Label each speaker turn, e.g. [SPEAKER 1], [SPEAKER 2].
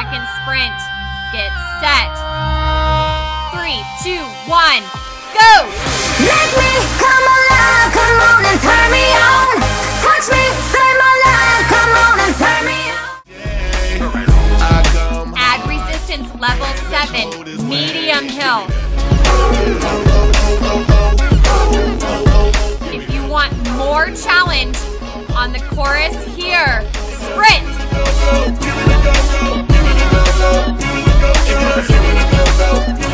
[SPEAKER 1] second sprint. Get set. 3, 2, 1, go!
[SPEAKER 2] Make me come alive, come on and turn me on. Touch me, save my life, come on and turn me on.
[SPEAKER 1] Add resistance level 7, medium hill. If you want more challenge on the chorus here, sprint.